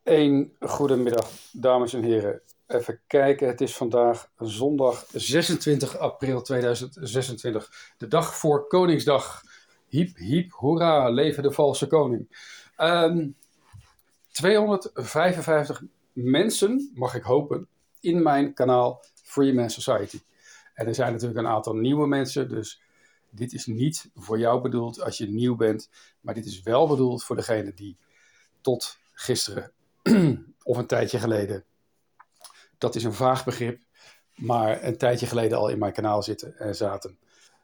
Goedemiddag, dames en heren. Even kijken, het is vandaag zondag 26 april 2026. De dag voor Koningsdag. Hiep, hiep, hoera, leven de valse koning. 255 mensen, mag ik hopen, in mijn kanaal Free Man Society. En er zijn natuurlijk een aantal nieuwe mensen, dus dit is niet voor jou bedoeld als je nieuw bent. Maar dit is wel bedoeld voor degene die tot gisteren of een tijdje geleden, dat is een vaag begrip, maar een tijdje geleden al in mijn kanaal zitten en zaten.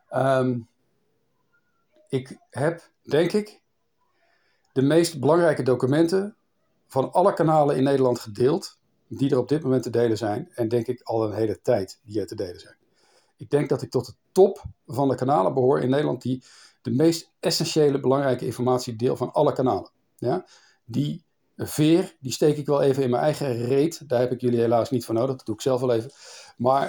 Ik heb, denk ik, de meest belangrijke documenten van alle kanalen in Nederland gedeeld, die er op dit moment te delen zijn. En denk ik al een hele tijd die er te delen zijn. Ik denk dat ik tot de top van de kanalen behoor in Nederland die de meest essentiële, belangrijke informatie deel van alle kanalen. Ja? Die veer, die steek ik wel even in mijn eigen reet. Daar heb ik jullie helaas niet voor nodig, dat doe ik zelf wel even. Maar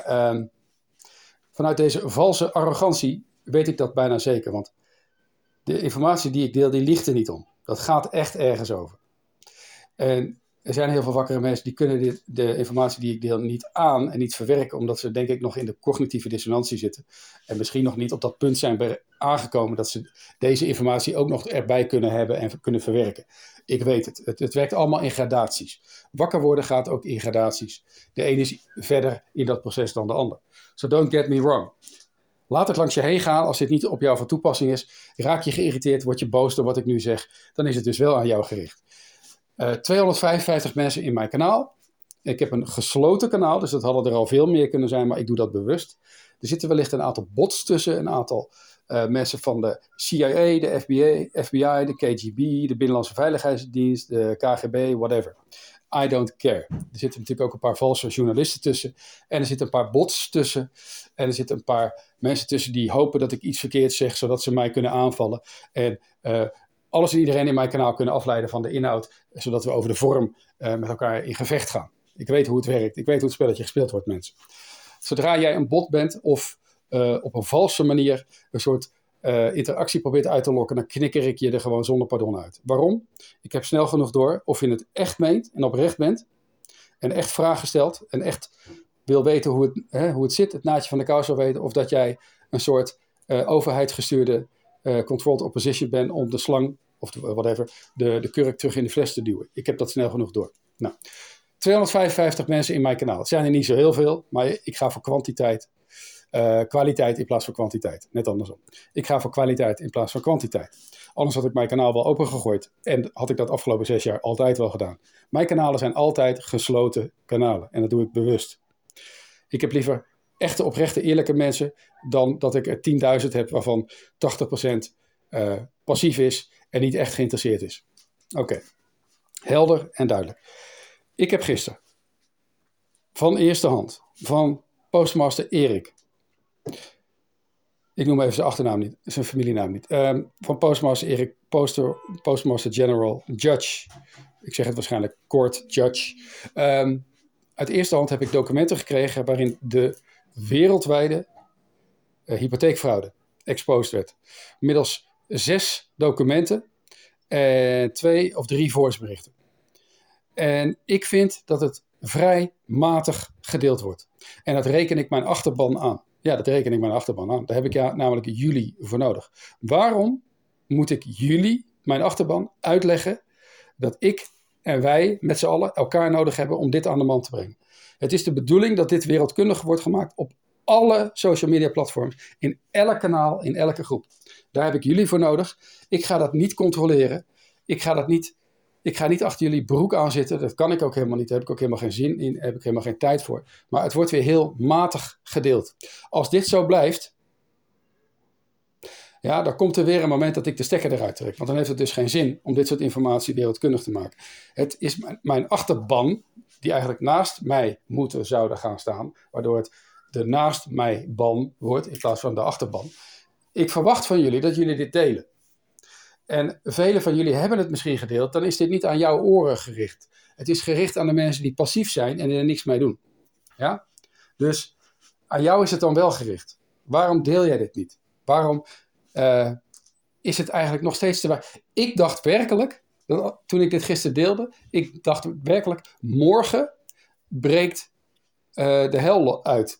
vanuit deze valse arrogantie weet ik dat bijna zeker. Want de informatie die ik deel, die liegt er niet om. Dat gaat echt ergens over. En er zijn heel veel wakkere mensen die kunnen de informatie die ik deel niet aan en niet verwerken, omdat ze denk ik nog in de cognitieve dissonantie zitten. En misschien nog niet op dat punt zijn aangekomen dat ze deze informatie ook nog erbij kunnen hebben en kunnen verwerken. Ik weet het. Het werkt allemaal in gradaties. Wakker worden gaat ook in gradaties. De ene is verder in dat proces dan de ander. So don't get me wrong. Laat het langs je heen gaan als dit niet op jou van toepassing is. Raak je geïrriteerd, word je boos door wat ik nu zeg. Dan is het dus wel aan jou gericht. 255 mensen in mijn kanaal. Ik heb een gesloten kanaal, dus dat hadden er al veel meer kunnen zijn, maar ik doe dat bewust. Er zitten wellicht een aantal bots tussen, een aantal mensen van de CIA, de FBI, de KGB, de Binnenlandse Veiligheidsdienst, de KGB, whatever. I don't care. Er zitten natuurlijk ook een paar valse journalisten tussen. En er zitten een paar bots tussen. En er zitten een paar mensen tussen die hopen dat ik iets verkeerd zeg, zodat ze mij kunnen aanvallen. En alles en iedereen in mijn kanaal kunnen afleiden van de inhoud, zodat we over de vorm met elkaar in gevecht gaan. Ik weet hoe het werkt. Ik weet hoe het spelletje gespeeld wordt, mensen. Zodra jij een bot bent of op een valse manier een soort interactie probeert uit te lokken, dan knikker ik je er gewoon zonder pardon uit. Waarom? Ik heb snel genoeg door of je het echt meent en oprecht bent en echt vragen stelt en echt wil weten hoe het zit, het naadje van de kous wil weten, of dat jij een soort overheidsgestuurde controlled opposition bent om de slang of whatever, de kurk terug in de fles te duwen. Ik heb dat snel genoeg door. Nou, 255 mensen in mijn kanaal. Het zijn er niet zo heel veel, maar ik ga voor kwaliteit in plaats van kwantiteit. Net andersom. Ik ga voor kwaliteit in plaats van kwantiteit. Anders had ik mijn kanaal wel opengegooid. En had ik dat afgelopen 6 jaar altijd wel gedaan. Mijn kanalen zijn altijd gesloten kanalen. En dat doe ik bewust. Ik heb liever echte, oprechte, eerlijke mensen dan dat ik er 10.000 heb waarvan 80% passief is en niet echt geïnteresseerd is. Oké. Helder en duidelijk. Ik heb gisteren van eerste hand van Postmaster Erik. Ik noem even zijn achternaam niet, zijn familienaam niet. Van Postmaster Erik, Postmaster General Judge. Ik zeg het waarschijnlijk kort, Judge. Uit eerste hand heb ik documenten gekregen waarin de wereldwijde hypotheekfraude exposed werd. Middels 6 documenten en 2 of 3 voiceberichten. En ik vind dat het vrij matig gedeeld wordt. En dat reken ik mijn achterban aan. Ja, dat reken ik mijn achterban aan. Daar heb ik namelijk jullie voor nodig. Waarom moet ik jullie, mijn achterban, uitleggen dat ik en wij met z'n allen elkaar nodig hebben om dit aan de man te brengen? Het is de bedoeling dat dit wereldkundig wordt gemaakt op alle social media platforms, in elk kanaal, in elke groep. Daar heb ik jullie voor nodig. Ik ga dat niet controleren. Ik ga niet achter jullie broek aan zitten. Dat kan ik ook helemaal niet. Daar heb ik ook helemaal geen zin in. Daar heb ik helemaal geen tijd voor. Maar het wordt weer heel matig gedeeld. Als dit zo blijft, ja, dan komt er weer een moment dat ik de stekker eruit trek. Want dan heeft het dus geen zin om dit soort informatie wereldkundig te maken. Het is mijn achterban, die eigenlijk naast mij zouden gaan staan, waardoor het de naast mij ban wordt in plaats van de achterban. Ik verwacht van jullie dat jullie dit delen. En velen van jullie hebben het misschien gedeeld, dan is dit niet aan jouw oren gericht. Het is gericht aan de mensen die passief zijn en er niks mee doen. Ja? Dus aan jou is het dan wel gericht. Waarom deel jij dit niet? Waarom is het eigenlijk nog steeds te waar? Ik dacht werkelijk Toen ik dit gisteren deelde, ik dacht werkelijk, morgen breekt de hel uit.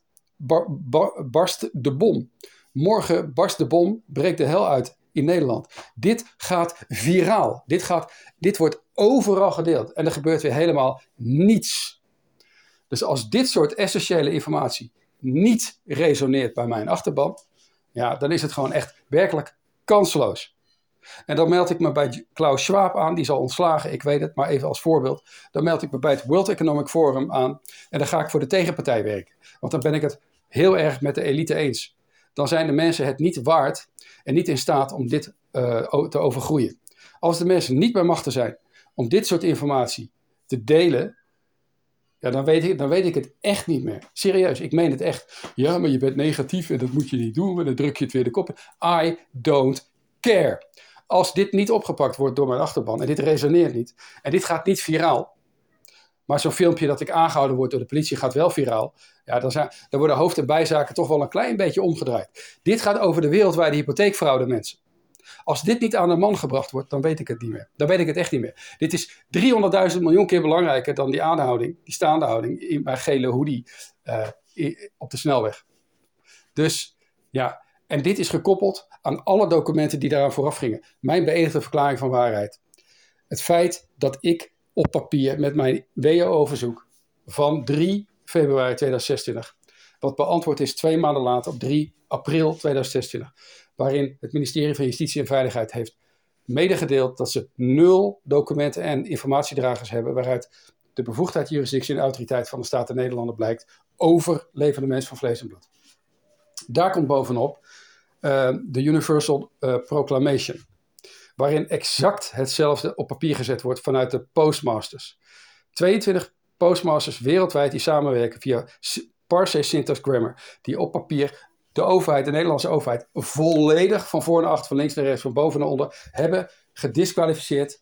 Barst de bom. Morgen barst de bom, breekt de hel uit in Nederland. Dit gaat viraal. Dit wordt overal gedeeld. En er gebeurt weer helemaal niets. Dus als dit soort essentiële informatie niet resoneert bij mijn achterban, ja, dan is het gewoon echt werkelijk kansloos. En dan meld ik me bij Klaus Schwab aan, die is al ontslagen, ik weet het, maar even als voorbeeld. Dan meld ik me bij het World Economic Forum aan en dan ga ik voor de tegenpartij werken. Want dan ben ik het heel erg met de elite eens. Dan zijn de mensen het niet waard en niet in staat om dit te overgroeien. Als de mensen niet bij machten zijn om dit soort informatie te delen, ja, dan weet ik het echt niet meer. Serieus, ik meen het echt. Ja, maar je bent negatief en dat moet je niet doen en dan druk je het weer de kop in. I don't care. Als dit niet opgepakt wordt door mijn achterban en dit resoneert niet en dit gaat niet viraal, maar zo'n filmpje dat ik aangehouden word door de politie gaat wel viraal, ja, dan worden hoofd- en bijzaken toch wel een klein beetje omgedraaid. Dit gaat over de wereldwijde hypotheekfraude, mensen. Als dit niet aan de man gebracht wordt, dan weet ik het niet meer. Dan weet ik het echt niet meer. Dit is 300.000 miljoen keer belangrijker dan die aanhouding, die staande houding in mijn gele hoodie op de snelweg. Dus ja, en dit is gekoppeld aan alle documenten die daaraan vooraf gingen. Mijn beëdigde verklaring van waarheid. Het feit dat ik op papier met mijn WO-verzoek van 3 februari 2026, wat beantwoord is 2 maanden later op 3 april 2026, waarin het ministerie van Justitie en Veiligheid heeft medegedeeld dat ze 0 documenten en informatiedragers hebben waaruit de bevoegdheid, jurisdictie en autoriteit van de Staten Nederlanden blijkt over levende mensen van vlees en bloed. Daar komt bovenop de Universal Proclamation, waarin exact hetzelfde op papier gezet wordt vanuit de postmasters. 22 postmasters wereldwijd die samenwerken via Parse Syntax Grammar, die op papier de overheid, de Nederlandse overheid, volledig van voor naar achter, van links naar rechts, van boven naar onder, hebben gedisqualificeerd,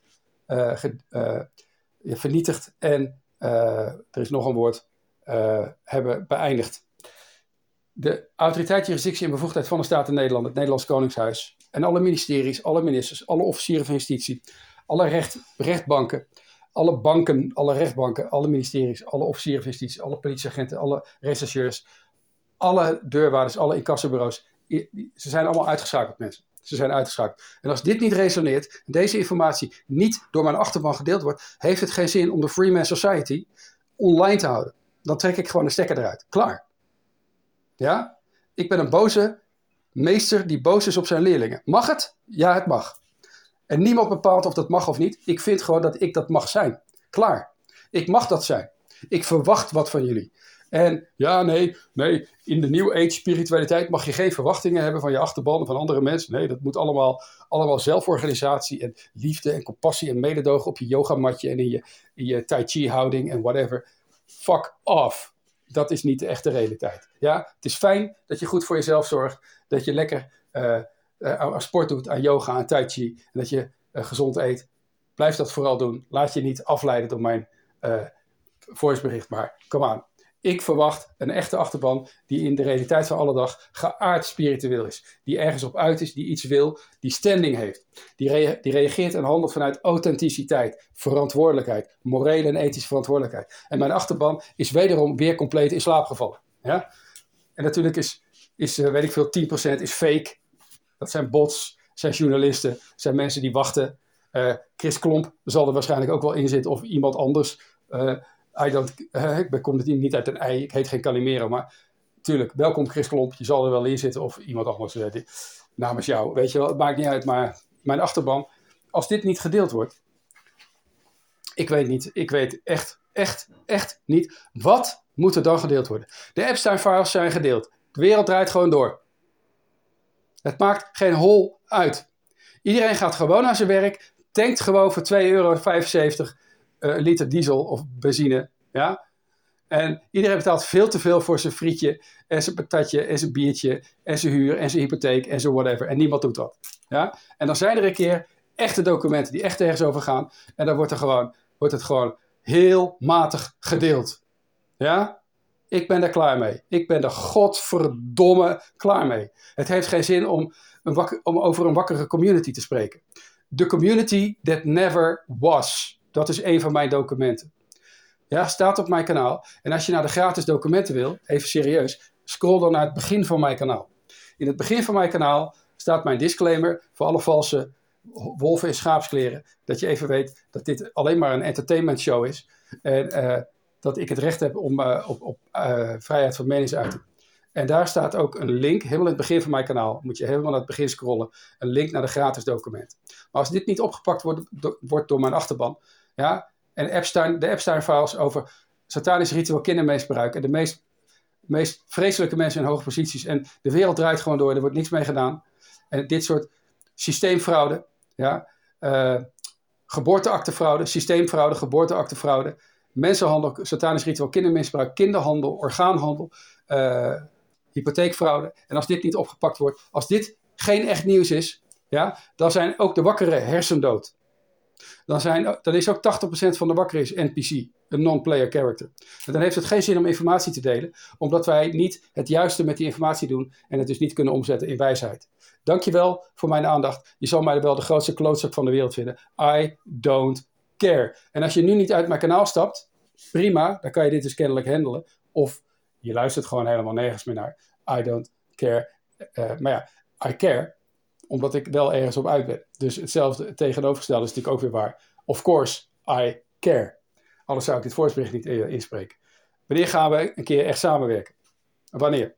vernietigd en, er is nog een woord, hebben beëindigd. De autoriteit, jurisdictie en bevoegdheid van de Staten Nederland, het Nederlands Koningshuis en alle ministeries, alle ministers, alle officieren van justitie, alle rechtbanken, alle banken, alle rechtbanken, alle ministeries, alle officieren van justitie, alle politieagenten, alle rechercheurs, alle deurwaarders, alle incassobureaus, ze zijn allemaal uitgeschakeld, mensen. Ze zijn uitgeschakeld. En als dit niet resoneert, deze informatie niet door mijn achterban gedeeld wordt, heeft het geen zin om de Freeman Society online te houden. Dan trek ik gewoon de stekker eruit. Klaar. Ja? Ik ben een boze meester die boos is op zijn leerlingen. Mag het? Ja, het mag. En niemand bepaalt of dat mag of niet. Ik vind gewoon dat ik dat mag zijn. Klaar. Ik mag dat zijn. Ik verwacht wat van jullie. En ja, nee, in de New Age spiritualiteit mag je geen verwachtingen hebben van je achterban, van andere mensen. Nee, dat moet allemaal zelforganisatie en liefde en compassie en mededogen op je yogamatje en in je tai chi houding en whatever. Fuck off. Dat is niet de echte realiteit. Ja? Het is fijn dat je goed voor jezelf zorgt, dat je lekker aan sport doet, aan yoga, aan tai chi en dat je gezond eet. Blijf dat vooral doen. Laat je niet afleiden door mijn voicebericht, maar kom aan. Ik verwacht een echte achterban die in de realiteit van alle dag geaard spiritueel is. Die ergens op uit is, die iets wil, die standing heeft. Die reageert en handelt vanuit authenticiteit, verantwoordelijkheid, morele en ethische verantwoordelijkheid. En mijn achterban is wederom weer compleet in slaap gevallen. Ja? En natuurlijk is weet ik veel, 10% is fake. Dat zijn bots, zijn journalisten, zijn mensen die wachten. Chris Klomp zal er waarschijnlijk ook wel in zitten of iemand anders. Ik kom niet uit een ei, ik heet geen Calimero, maar natuurlijk, welkom Chris Klomp, je zal er wel in zitten of iemand anders namens jou, weet je wel, het maakt niet uit, maar mijn achterban, als dit niet gedeeld wordt, ik weet echt niet, wat moet er dan gedeeld worden? De Epstein-files zijn gedeeld, de wereld draait gewoon door. Het maakt geen hol uit. Iedereen gaat gewoon naar zijn werk, tankt gewoon voor €2,75 liter diesel of benzine. Ja? En iedereen betaalt veel te veel voor zijn frietje en zijn patatje en zijn biertje en zijn huur en zijn hypotheek en zijn whatever. En niemand doet wat. Ja? En dan zijn er een keer echte documenten die echt ergens over gaan. En dan wordt het gewoon heel matig gedeeld. Ja? Ik ben daar klaar mee. Ik ben er godverdomme klaar mee. Het heeft geen zin om over een wakkere community te spreken. The Community That Never Was. Dat is een van mijn documenten. Ja, staat op mijn kanaal. En als je naar de gratis documenten wil, even serieus, scroll dan naar het begin van mijn kanaal. In het begin van mijn kanaal staat mijn disclaimer voor alle valse wolven in schaapskleren. Dat je even weet dat dit alleen maar een entertainment show is. En dat ik het recht heb op vrijheid van meningsuiting. En daar staat ook een link, helemaal in het begin van mijn kanaal. Moet je helemaal naar het begin scrollen. Een link naar de gratis documenten. Maar als dit niet opgepakt wordt door mijn achterban. Ja, en de Epstein-files over satanisch ritueel kindermisbruik. En de meest vreselijke mensen in hoge posities. En de wereld draait gewoon door. Er wordt niks mee gedaan. En dit soort systeemfraude. Ja, geboorteaktefraude, systeemfraude, geboorteaktefraude. Mensenhandel, satanisch ritueel kindermisbruik, kinderhandel, orgaanhandel, hypotheekfraude. En als dit niet opgepakt wordt, als dit geen echt nieuws is, ja, dan zijn ook de wakkeren hersendood. Dan is ook 80% van de wakkeren is NPC, een non-player character. En dan heeft het geen zin om informatie te delen, omdat wij niet het juiste met die informatie doen en het dus niet kunnen omzetten in wijsheid. Dankjewel voor mijn aandacht. Je zal mij wel de grootste klootzak van de wereld vinden. I don't care. En als je nu niet uit mijn kanaal stapt, prima, dan kan je dit dus kennelijk handelen. Of je luistert gewoon helemaal nergens meer naar. I don't care. Maar ja, I care, omdat ik wel ergens op uit ben. Dus hetzelfde tegenovergestelde is natuurlijk ook weer waar. Of course, I care. Anders zou ik dit voicebericht niet inspreken. Wanneer gaan we een keer echt samenwerken? Wanneer?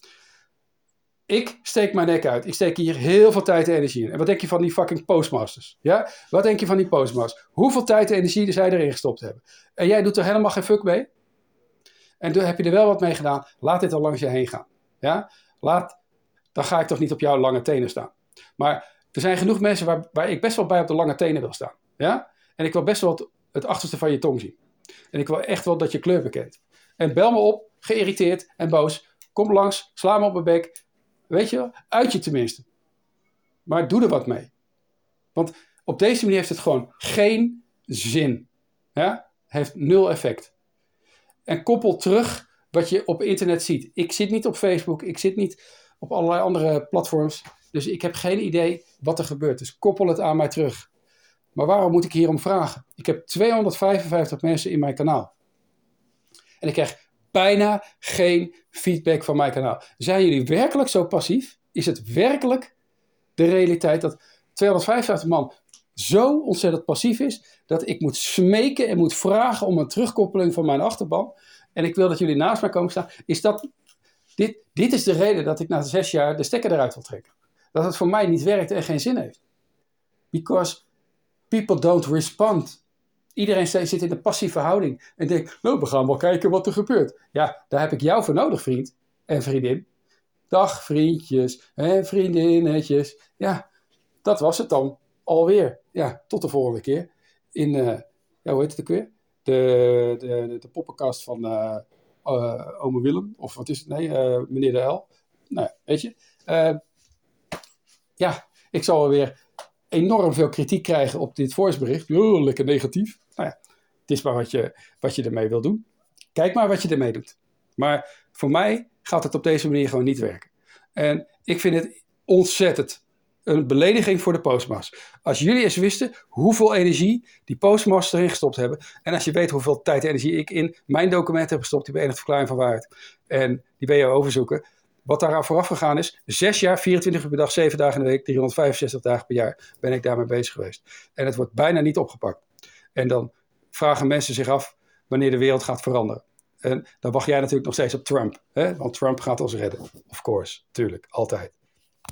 Ik steek mijn nek uit. Ik steek hier heel veel tijd en energie in. En wat denk je van die fucking postmasters? Ja? Wat denk je van die postmasters? Hoeveel tijd en energie zij erin gestopt hebben? En jij doet er helemaal geen fuck mee? En heb je er wel wat mee gedaan? Laat dit al langs je heen gaan. Ja? Dan ga ik toch niet op jouw lange tenen staan. Maar er zijn genoeg mensen waar ik best wel bij op de lange tenen wil staan. Ja? En ik wil best wel het achterste van je tong zien. En ik wil echt wel dat je kleur bekent. En bel me op, geïrriteerd en boos. Kom langs, sla me op mijn bek. Weet je wel, uit je tenminste. Maar doe er wat mee. Want op deze manier heeft het gewoon geen zin. Ja? Heeft 0 effect. En koppel terug wat je op internet ziet. Ik zit niet op Facebook, ik zit niet op allerlei andere platforms. Dus ik heb geen idee wat er gebeurt. Dus koppel het aan mij terug. Maar waarom moet ik hierom vragen? Ik heb 255 mensen in mijn kanaal. En ik krijg bijna geen feedback van mijn kanaal. Zijn jullie werkelijk zo passief? Is het werkelijk de realiteit dat 255 man zo ontzettend passief is, dat ik moet smeken en moet vragen om een terugkoppeling van mijn achterban? En ik wil dat jullie naast mij komen staan. Dit is de reden dat ik na 6 jaar de stekker eruit wil trekken. Dat het voor mij niet werkt en geen zin heeft. Because people don't respond. Iedereen zit in een passieve houding en denkt, nou, we gaan wel kijken wat er gebeurt. Ja, daar heb ik jou voor nodig, vriend en vriendin. Dag, vriendjes en vriendinnetjes. Ja, dat was het dan alweer. Ja, tot de volgende keer. In, hoe heet het ook weer? De poppenkast van ome Willem. Of wat is het? Nee, meneer de L. Nou, weet je. Ik zal wel weer enorm veel kritiek krijgen op dit voicebericht. Oh, lekker negatief. Nou ja, het is maar wat je ermee wil doen. Kijk maar wat je ermee doet. Maar voor mij gaat het op deze manier gewoon niet werken. En ik vind het ontzettend een belediging voor de postmasters. Als jullie eens wisten hoeveel energie die postmasters erin gestopt hebben. En als je weet hoeveel tijd en energie ik in mijn documenten heb gestopt. Die Beëdigde Verklaring van Waarheid. En die ben je overzoeken. Wat daaraan vooraf gegaan is, 6 jaar, 24 uur per dag, 7 dagen in de week, 365 dagen per jaar ben ik daarmee bezig geweest. En het wordt bijna niet opgepakt. En dan vragen mensen zich af wanneer de wereld gaat veranderen. En dan wacht jij natuurlijk nog steeds op Trump. Hè? Want Trump gaat ons redden. Of course, tuurlijk, altijd.